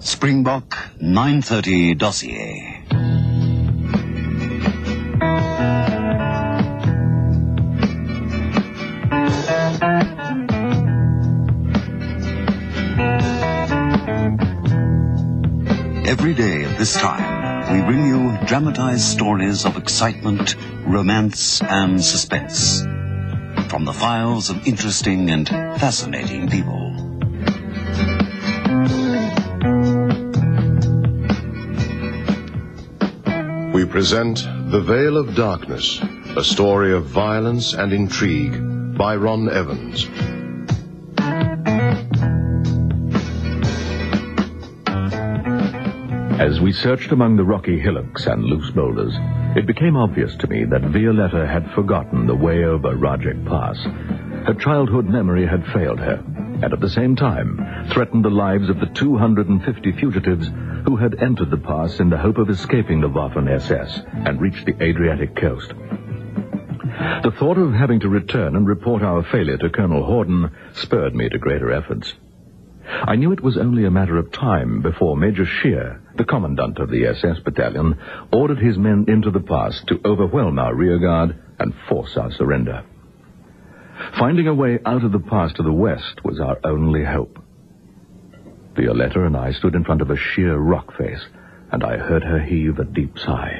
Springbok 930 Dossier. Every day at this time, we bring you dramatized stories of excitement, romance, and suspense from the files of interesting and fascinating people. We present The Veil of Darkness, a story of violence and intrigue by Ron Evans. As we searched among the rocky hillocks and loose boulders, it became obvious to me that Violetta had forgotten the way over Rajek Pass. Her childhood memory had failed her, and at the same time threatened the lives of the 250 fugitives who had entered the pass in the hope of escaping the Waffen-SS and reach the Adriatic coast. The thought of having to return and report our failure to Colonel Horden spurred me to greater efforts. I knew it was only a matter of time before Major Scheer, the commandant of the SS battalion, ordered his men into the pass to overwhelm our rearguard and force our surrender. Finding a way out of the pass to the west was our only hope. Violetta and I stood in front of a sheer rock face, and I heard her heave a deep sigh.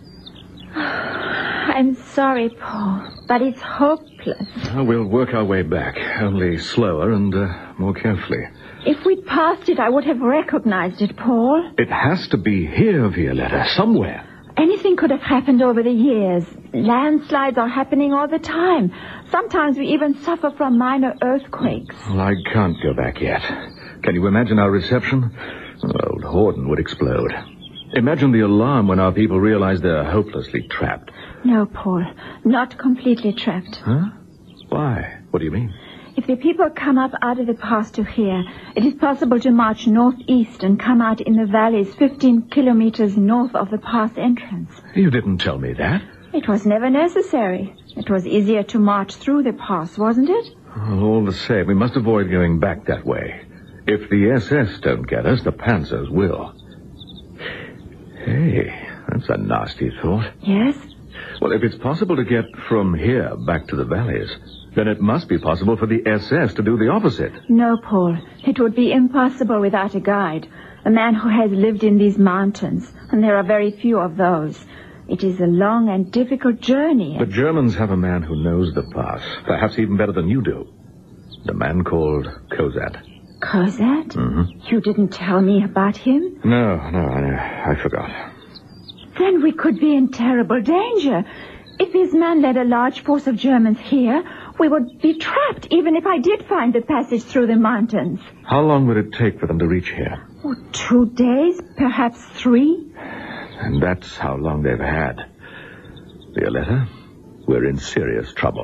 I'm sorry, Paul, but it's hopeless. We'll work our way back, only slower and more carefully. If we'd passed it, I would have recognized it, Paul. It has to be here, Violetta, somewhere. Anything could have happened over the years. Landslides are happening all the time. Sometimes we even suffer from minor earthquakes. Well, I can't go back yet. Can you imagine our reception? Old Horden would explode. Imagine the alarm when our people realize they're hopelessly trapped. No, Paul, not completely trapped. Huh? Why? What do you mean? If the people come up out of the pass to here, it is possible to march northeast and come out in the valleys 15 kilometers north of the pass entrance. You didn't tell me that. It was never necessary. It was easier to march through the pass, wasn't it? Well, all the same, we must avoid going back that way. If the SS don't get us, the Panzers will. Hey, that's a nasty thought. Yes? Well, if it's possible to get from here back to the valleys, then it must be possible for the SS to do the opposite. No, Paul. It would be impossible without a guide. A man who has lived in these mountains, and there are very few of those. It is a long and difficult journey. The Germans have a man who knows the pass, perhaps even better than you do. The man called Kozat. Kozat? Mm-hmm. You didn't tell me about him? No, I forgot. Then we could be in terrible danger. If his man led a large force of Germans here, we would be trapped, even if I did find the passage through the mountains. How long would it take for them to reach here? 2 days, perhaps 3. And that's how long they've had. Violetta, we're in serious trouble.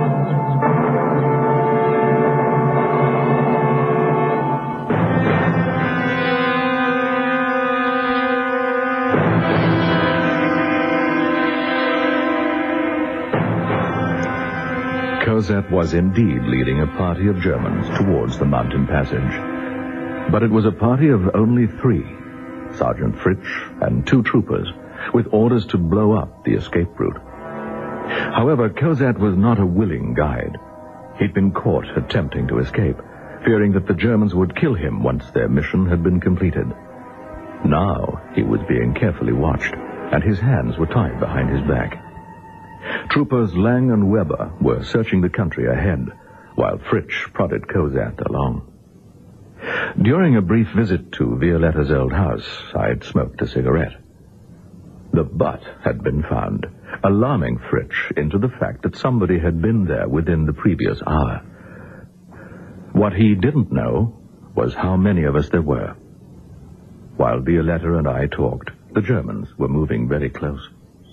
Kozat was indeed leading a party of Germans towards the mountain passage. But it was a party of only 3, Sergeant Fritsch and 2 troopers, with orders to blow up the escape route. However, Kozat was not a willing guide. He'd been caught attempting to escape, fearing that the Germans would kill him once their mission had been completed. Now he was being carefully watched, and his hands were tied behind his back. Troopers Lang and Weber were searching the country ahead, while Fritsch prodded Kozat along. During a brief visit to Violetta's old house, I'd smoked a cigarette. The butt had been found, alarming Fritsch into the fact that somebody had been there within the previous hour. What he didn't know was how many of us there were. While Violetta and I talked, the Germans were moving very close.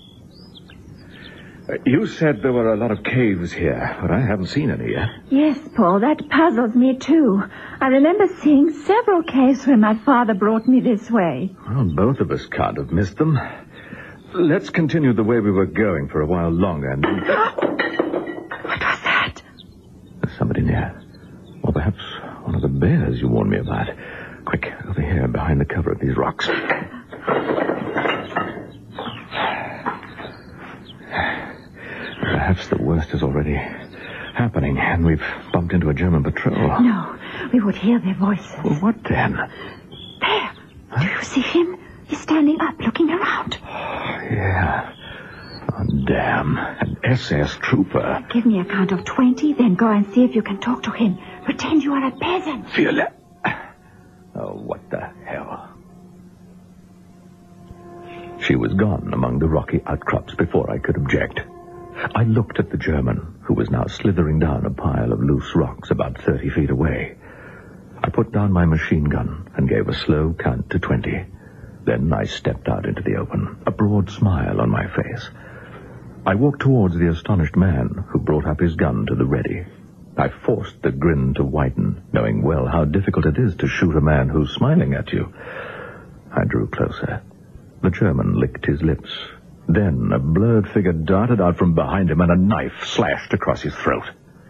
You said there were a lot of caves here, but I haven't seen any yet. Yes, Paul, that puzzles me too. I remember seeing several caves when my father brought me this way. Well, both of us can't have missed them. Let's continue the way we were going for a while longer and... What was that? There's somebody near. Or perhaps one of the bears you warned me about. Quick, over here, behind the cover of these rocks. Perhaps the worst is already happening, and we've bumped into a German patrol. No, we would hear their voices. Well, what then? There. Do you see him? He's standing up, looking around. Yeah. Oh, damn. An SS trooper. Give me a count of 20, then go and see if you can talk to him. Pretend you are a peasant. Violetta. Oh, what the hell? She was gone among the rocky outcrops before I could object. I looked at the German, who was now slithering down a pile of loose rocks about 30 feet away. I put down my machine gun and gave a slow count to 20. Then I stepped out into the open, a broad smile on my face. I walked towards the astonished man, who brought up his gun to the ready. I forced the grin to widen, knowing well how difficult it is to shoot a man who's smiling at you. I drew closer. The German licked his lips. Then a blurred figure darted out from behind him and a knife slashed across his throat.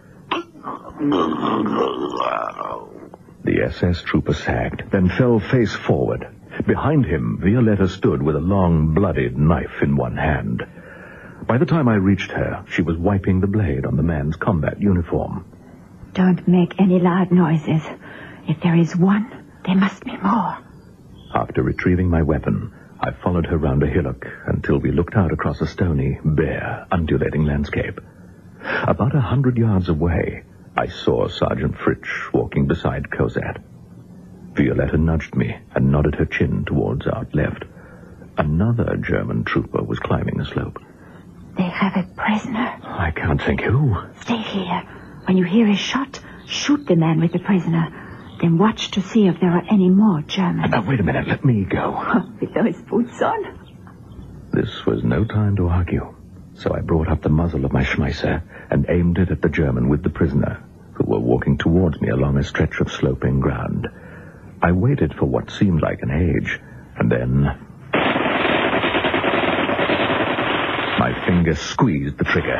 The SS trooper sagged, then fell face forward. Behind him, Violetta stood with a long, bloodied knife in one hand. By the time I reached her, she was wiping the blade on the man's combat uniform. Don't make any loud noises. If there is one, there must be more. After retrieving my weapon, I followed her round a hillock until we looked out across a stony, bare, undulating landscape. About 100 yards away, I saw Sergeant Fritsch walking beside Cosette. Violetta nudged me and nodded her chin towards our left. Another German trooper was climbing the slope. They have a prisoner. I can't think who. Stay here. When you hear a shot, shoot the man with the prisoner. Then watch to see if there are any more Germans. Now, wait a minute. Let me go. With those boots on? This was no time to argue, so I brought up the muzzle of my Schmeisser and aimed it at the German with the prisoner, who were walking towards me along a stretch of sloping ground. I waited for what seemed like an age, and then my finger squeezed the trigger.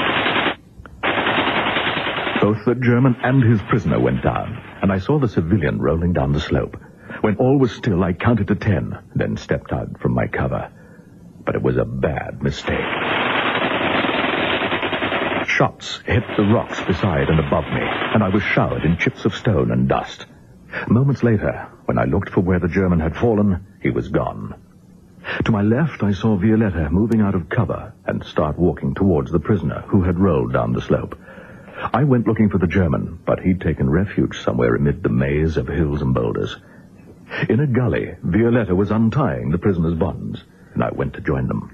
Both the German and his prisoner went down, and I saw the civilian rolling down the slope. When all was still, I counted to 10, then stepped out from my cover. But it was a bad mistake. Shots hit the rocks beside and above me, and I was showered in chips of stone and dust. Moments later, when I looked for where the German had fallen, he was gone. To my left, I saw Violetta moving out of cover and start walking towards the prisoner, who had rolled down the slope. I went looking for the German, but he'd taken refuge somewhere amid the maze of hills and boulders. In a gully, Violetta was untying the prisoner's bonds, and I went to join them.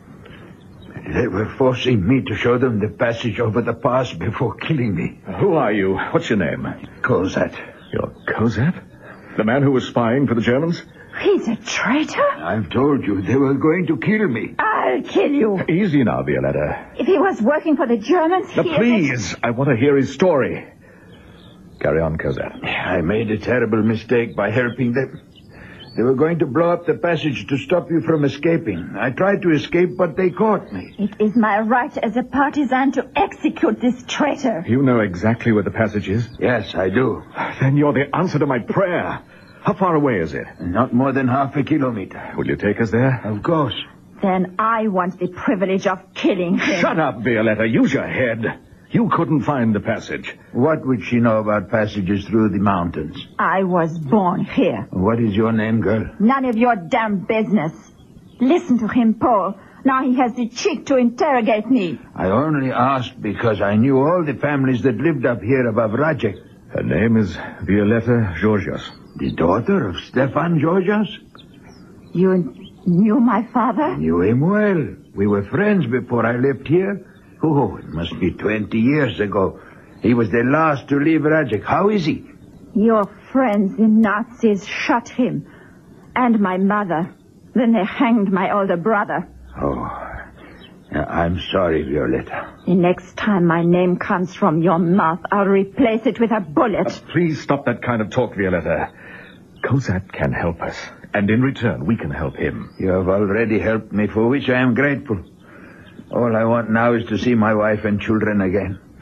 They were forcing me to show them the passage over the pass before killing me. Who are you? What's your name? Cosette. You're Cosette? The man who was spying for the Germans? He's a traitor? I've told you, they were going to kill me. I'll kill you. Easy now, Violetta. If he was working for the Germans, Now, please, I want to hear his story. Carry on, Cosette. I made a terrible mistake by helping them. They were going to blow up the passage to stop you from escaping. I tried to escape, but they caught me. It is my right as a partisan to execute this traitor. You know exactly where the passage is? Yes, I do. Then you're the answer to my prayer. How far away is it? Not more than half a kilometer. Will you take us there? Of course. Then I want the privilege of killing him. Shut up, Violetta. Use your head. You couldn't find the passage. What would she know about passages through the mountains? I was born here. What is your name, girl? None of your damn business. Listen to him, Paul. Now he has the cheek to interrogate me. I only asked because I knew all the families that lived up here above Rajek. Her name is Violetta Georgios. The daughter of Stefan Georgios? You knew my father? Knew him well. We were friends before I left here. Oh, it must be 20 years ago. He was the last to leave Rajek. How is he? Your friends, the Nazis, shot him. And my mother. Then they hanged my older brother. Oh, I'm sorry, Violetta. The next time my name comes from your mouth, I'll replace it with a bullet. Please stop that kind of talk, Violetta. Cosette can help us, and in return, we can help him. You have already helped me, for which I am grateful. All I want now is to see my wife and children again.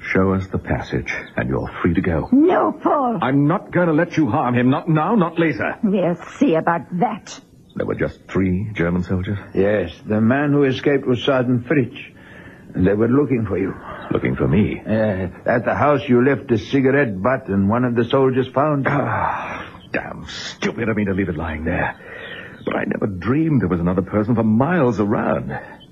Show us the passage, and you're free to go. No, Paul. I'm not going to let you harm him. Not now, not later. We'll see about that. There were just 3 German soldiers? Yes, the man who escaped was Sergeant Fritsch. They were looking for you. Looking for me? At the house you left a cigarette butt and one of the soldiers found you. Damn stupid of me to leave it lying there. But I never dreamed there was another person for miles around.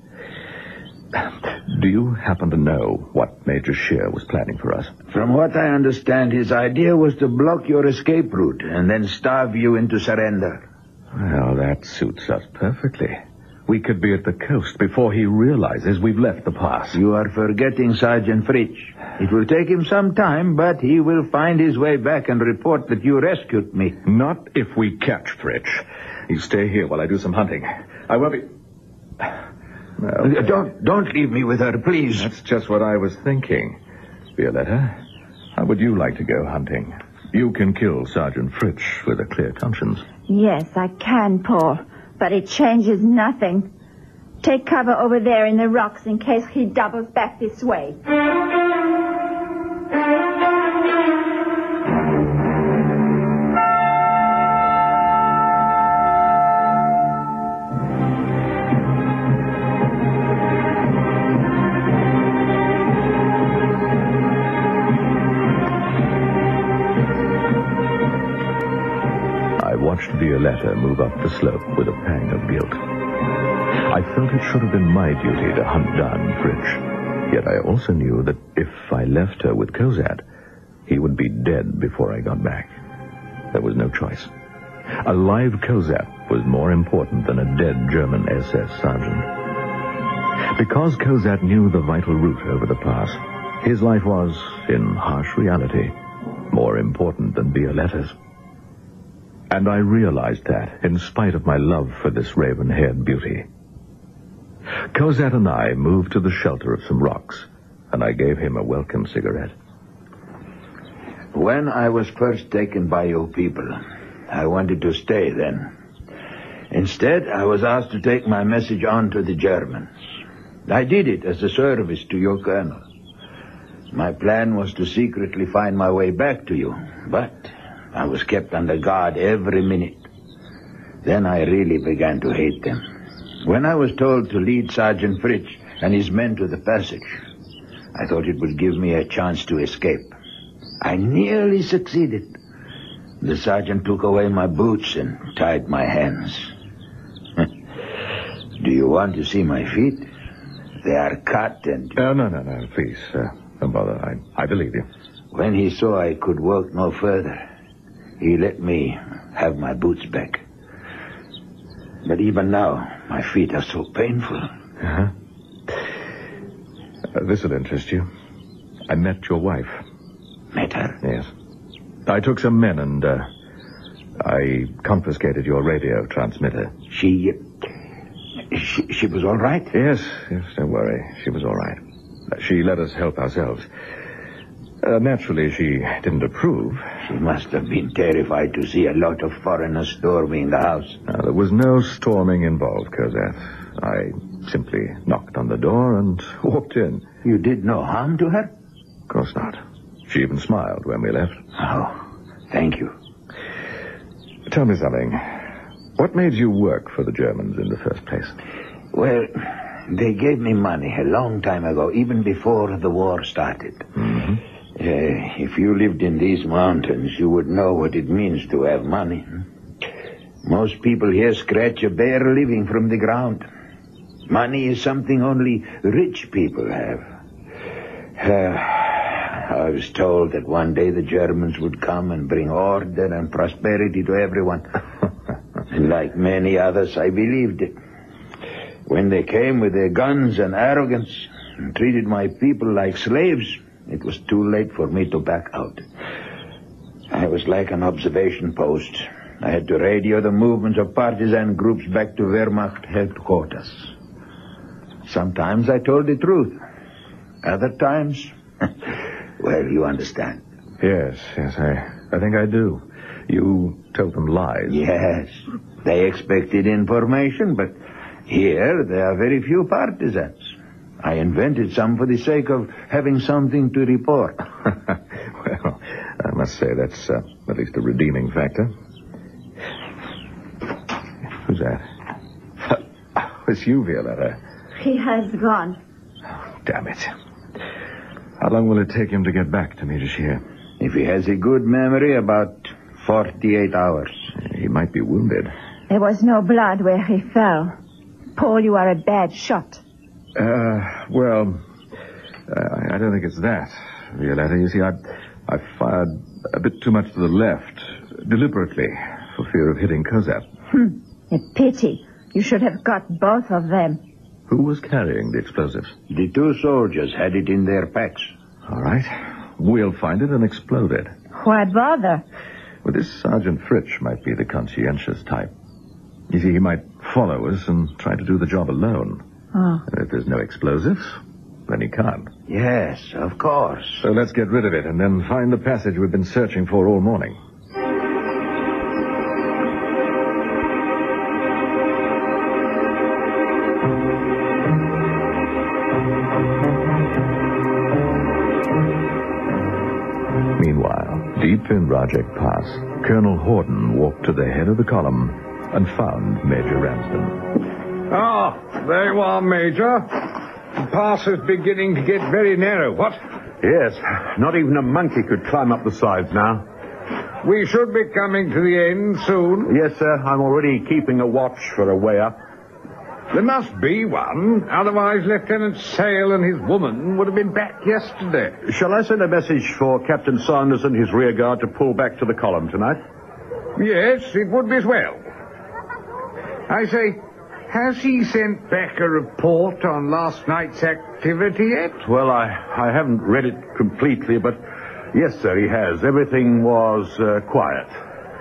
Do you happen to know what Major Scheer was planning for us? From what I understand, his idea was to block your escape route and then starve you into surrender. Well, that suits us perfectly. We could be at the coast before he realizes we've left the pass. You are forgetting Sergeant Fritsch. It will take him some time, but he will find his way back and report that you rescued me. Not if we catch Fritsch. You stay here while I do some hunting. I won't be... Okay. Don't leave me with her, please. That's just what I was thinking. Violetta, how would you like to go hunting? You can kill Sergeant Fritsch with a clear conscience. Yes, I can, Paul. But it changes nothing. Take cover over there in the rocks in case he doubles back this way. Violetta move up the slope with a pang of guilt. I felt it should have been my duty to hunt down Fritsch. Yet I also knew that if I left her with Cosette, he would be dead before I got back. There was no choice. A live Cosette was more important than a dead German SS sergeant. Because Cosette knew the vital route over the pass, his life was, in harsh reality, more important than Violetta's. And I realized that, in spite of my love for this raven-haired beauty. Cosette and I moved to the shelter of some rocks, and I gave him a welcome cigarette. When I was first taken by your people, I wanted to stay then. Instead, I was asked to take my message on to the Germans. I did it as a service to your colonel. My plan was to secretly find my way back to you, but I was kept under guard every minute. Then I really began to hate them. When I was told to lead Sergeant Fritsch and his men to the passage, I thought it would give me a chance to escape. I nearly succeeded. The sergeant took away my boots and tied my hands. Do you want to see my feet? They are cut and... No, please. Don't bother. I believe you. When he saw I could walk no further, he let me have my boots back. But even now, my feet are so painful. Uh-huh. This will interest you. I met your wife. Met her? Yes. I took some men and, I confiscated your radio transmitter. She was all right? Yes, don't worry. She was all right. She let us help ourselves. Naturally, she didn't approve. She must have been terrified to see a lot of foreigners storming the house. There was no storming involved, Cosette. I simply knocked on the door and walked in. You did no harm to her? Of course not. She even smiled when we left. Oh, thank you. Tell me something. What made you work for the Germans in the first place? Well, they gave me money a long time ago, even before the war started. Mm-hmm. If you lived in these mountains, you would know what it means to have money. Most people here scratch a bare living from the ground. Money is something only rich people have. I was told that one day the Germans would come and bring order and prosperity to everyone. And like many others, I believed it. When they came with their guns and arrogance and treated my people like slaves, it was too late for me to back out. I was like an observation post. I had to radio the movements of partisan groups back to Wehrmacht headquarters. Sometimes I told the truth. Other times, well, you understand. Yes, I think I do. You told them lies. Yes, they expected information, but here there are very few partisans. I invented some for the sake of having something to report. Well, I must say that's at least a redeeming factor. Who's that? It's you, Violetta. He has gone. Damn it. How long will it take him to get back to Medjugorje? If he has a good memory, about 48 hours. He might be wounded. There was no blood where he fell. Paul, you are a bad shot. I don't think it's that, Violetta. You see, I fired a bit too much to the left, deliberately, for fear of hitting Kozat. A pity. You should have got both of them. Who was carrying the explosives? The 2 soldiers had it in their packs. All right. We'll find it and explode it. Why bother? Well, this Sergeant Fritsch might be the conscientious type. You see, he might follow us and try to do the job alone. Oh. And if there's no explosives, then he can't. Yes, of course. So let's get rid of it and then find the passage we've been searching for all morning. Meanwhile, deep in Rajek Pass, Colonel Horden walked to the head of the column and found Major Ramsden. Ah, there you are, Major. The pass is beginning to get very narrow, what? Yes, not even a monkey could climb up the sides now. We should be coming to the end soon. Yes, sir, I'm already keeping a watch for a way up. There must be one, otherwise Lieutenant Sale and his woman would have been back yesterday. Shall I send a message for Captain Sanders and his rear guard to pull back to the column tonight? Yes, it would be as well. I say, has he sent back a report on last night's activity yet? Well, I haven't read it completely, but yes, sir, he has. Everything was quiet.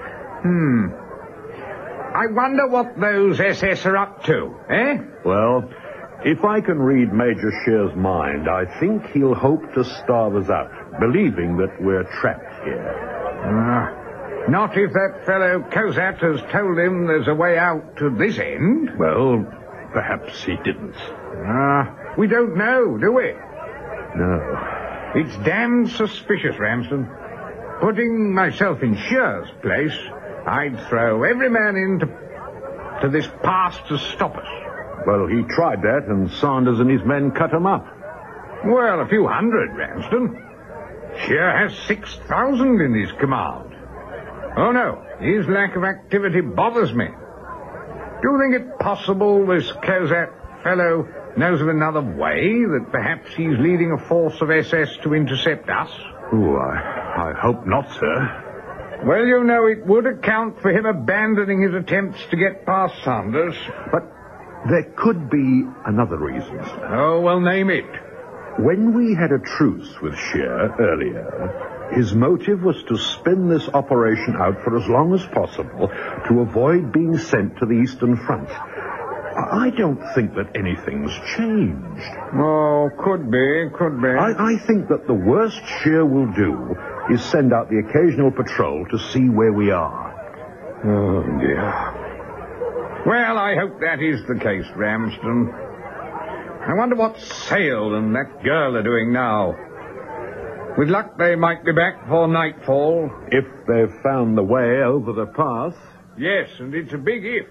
I wonder what those SS are up to, eh? Well, if I can read Major Scheer's mind, I think he'll hope to starve us out, believing that we're trapped here. Not if that fellow Kozat has told him there's a way out to this end. Well, perhaps he didn't. We don't know, do we? No. It's damned suspicious, Ramsden. Putting myself in Scheer's place, I'd throw every man into this pass to stop us. Well, he tried that, and Sanders and his men cut him up. Well, a few hundred, Ramsden. Scheer has 6,000 in his command. Oh, no, his lack of activity bothers me. Do you think it possible this Kozat fellow knows of another way, that perhaps he's leading a force of SS to intercept us? Oh, I hope not, sir. Well, you know, it would account for him abandoning his attempts to get past Sanders. But there could be another reason, sir. Oh, well, name it. When we had a truce with Scheer earlier, his motive was to spin this operation out for as long as possible to avoid being sent to the Eastern Front. I don't think that anything's changed. Oh, could be. I think that the worst Scheer will do is send out the occasional patrol to see where we are. Oh, dear. Well, I hope that is the case, Ramsden. I wonder what Sale and that girl are doing now. With luck, they might be back before nightfall. If they've found the way over the pass. Yes, and it's a big if.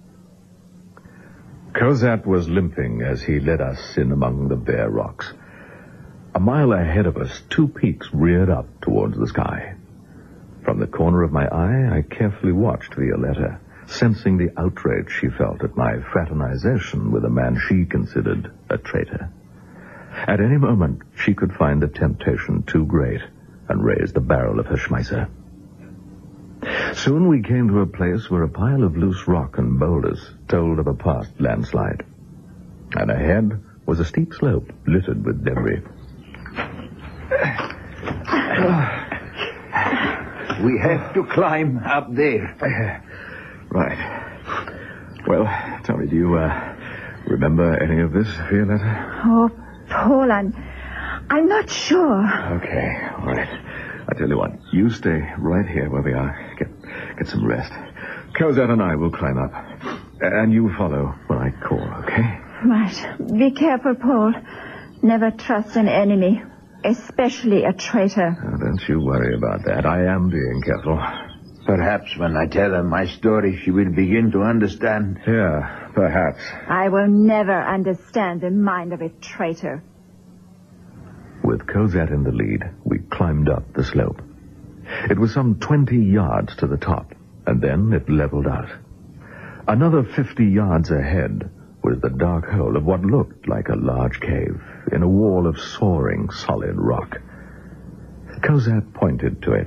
Kozat was limping as he led us in among the bare rocks. A mile ahead of us, 2 peaks reared up towards the sky. From the corner of my eye, I carefully watched Violetta, sensing the outrage she felt at my fraternization with a man she considered a traitor. At any moment, she could find the temptation too great and raise the barrel of her Schmeisser. Soon we came to a place where a pile of loose rock and boulders told of a past landslide. And ahead was a steep slope littered with debris. We have to climb up there. Right. Well, tell me, do you remember any of this, Violetta? Oh, Paul, I'm not sure. Okay, all right. I tell you what, you stay right here where we are. Get some rest. Kozat and I will climb up. And you follow when I call, okay? Right. Be careful, Paul. Never trust an enemy, especially a traitor. Oh, don't you worry about that. I am being careful. Perhaps when I tell her my story, she will begin to understand. Yeah, perhaps. I will never understand the mind of a traitor. With Cosette in the lead, we climbed up the slope. It was some 20 yards to the top, and then it leveled out. Another 50 yards ahead was the dark hole of what looked like a large cave in a wall of soaring, solid rock. Cosette pointed to it.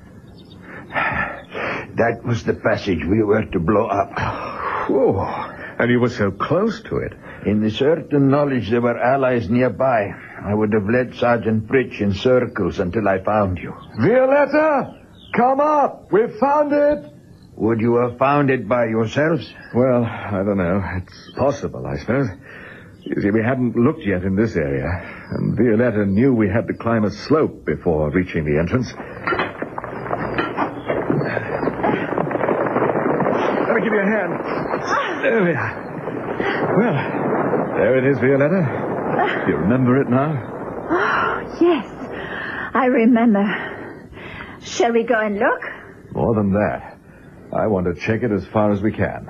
That was the passage we were to blow up. Whoa, and you were so close to it. In the certain knowledge there were allies nearby, I would have led Sergeant Fritsch in circles until I found you. Violetta, come up. We've found it. Would you have found it by yourselves? Well, I don't know. It's possible, I suppose. You see, we hadn't looked yet in this area, and Violetta knew we had to climb a slope before reaching the entrance. Let me give you a hand. There we are. Well, there it is, Violetta. Do you remember it now? Oh, yes. I remember. Shall we go and look? More than that. I want to check it as far as we can.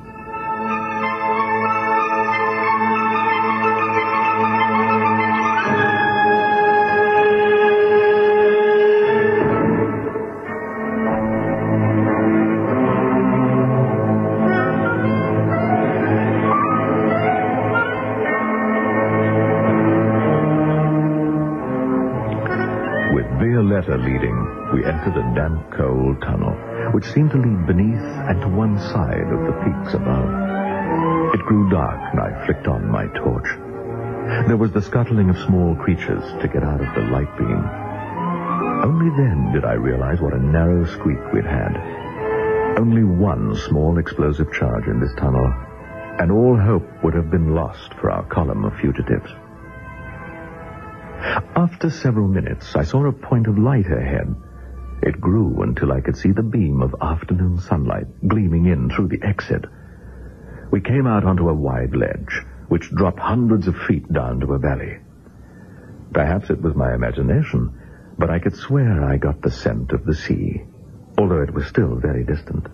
With Violetta leading, we entered a damp, cold tunnel, which seemed to lead beneath and to one side of the peaks above. It grew dark, and I flicked on my torch. There was the scuttling of small creatures to get out of the light beam. Only then did I realize what a narrow squeak we'd had. Only one small explosive charge in this tunnel, and all hope would have been lost for our column of fugitives. After several minutes, I saw a point of light ahead. It grew until I could see the beam of afternoon sunlight gleaming in through the exit. We came out onto a wide ledge, which dropped hundreds of feet down to a valley. Perhaps it was my imagination, but I could swear I got the scent of the sea, although it was still very distant.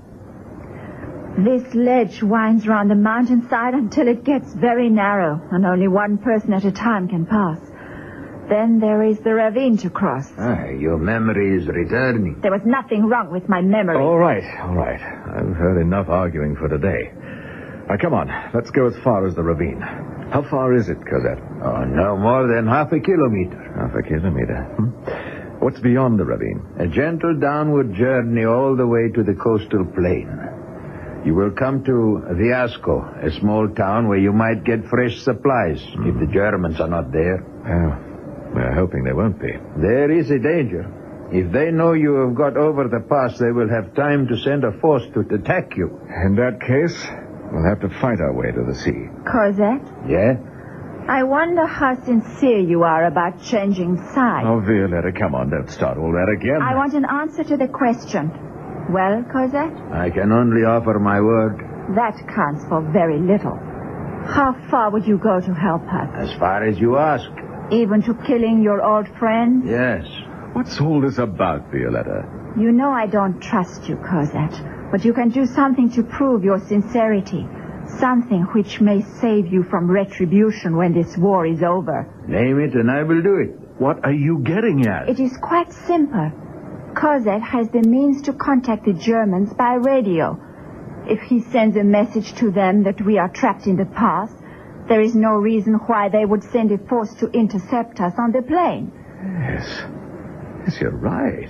This ledge winds round the mountainside until it gets very narrow, and only one person at a time can pass. Then there is the ravine to cross. Your memory is returning. There was nothing wrong with my memory. All right. I've heard enough arguing for today. Now, come on. Let's go as far as the ravine. How far is it, Cosette? Oh, no more than half a kilometer. Half a kilometer. What's beyond the ravine? A gentle downward journey all the way to the coastal plain. You will come to Viasco, a small town where you might get fresh supplies if the Germans are not there. We're hoping they won't be. There is a danger. If they know you have got over the pass, they will have time to send a force to attack you. In that case, we'll have to fight our way to the sea. Cosette? Yeah? I wonder how sincere you are about changing sides. Oh, Violetta, come on, don't start all that again. I want an answer to the question. Well, Cosette? I can only offer my word. That counts for very little. How far would you go to help us? As far as you ask. Even to killing your old friend? Yes. What's all this about, Violetta? You know I don't trust you, Cosette. But you can do something to prove your sincerity. Something which may save you from retribution when this war is over. Name it and I will do it. What are you getting at? It is quite simple. Cosette has the means to contact the Germans by radio. If he sends a message to them that we are trapped in the pass, there is no reason why they would send a force to intercept us on the plain. Yes, you're right.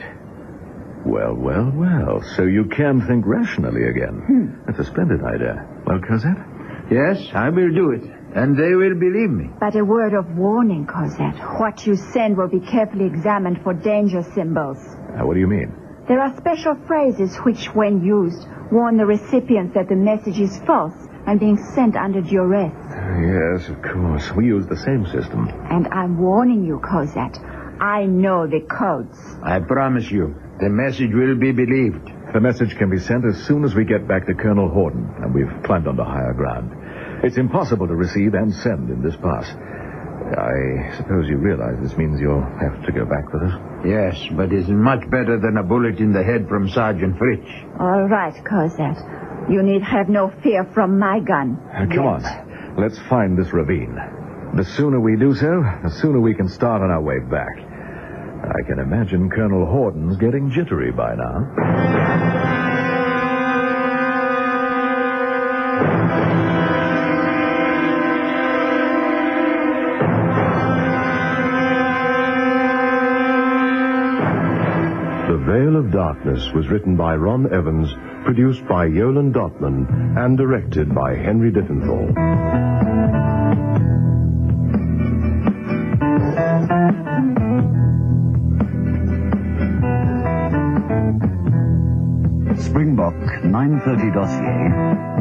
Well. So you can think rationally again. That's a splendid idea. Well, Cosette? Yes, I will do it. And they will believe me. But a word of warning, Cosette. What you send will be carefully examined for danger symbols. What do you mean? There are special phrases which, when used, warn the recipients that the message is false and being sent under duress. Yes, of course. We use the same system. And I'm warning you, Cosette. I know the codes. I promise you, the message will be believed. The message can be sent as soon as we get back to Colonel Horden, and we've climbed onto higher ground. It's impossible to receive and send in this pass. I suppose you realize this means you'll have to go back with us? Yes, but it's much better than a bullet in the head from Sergeant Fritsch. All right, Cosette. You need have no fear from my gun. Come on. Let's find this ravine. The sooner we do so, the sooner we can start on our way back. I can imagine Colonel Horden's getting jittery by now. The Veil of Darkness was written by Ron Evans, produced by Yolan Dotman, and directed by Henry Diffenthal. Springbok 930 Dossier,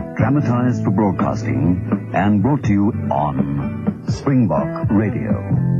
dramatized for broadcasting and brought to you on Springbok Radio.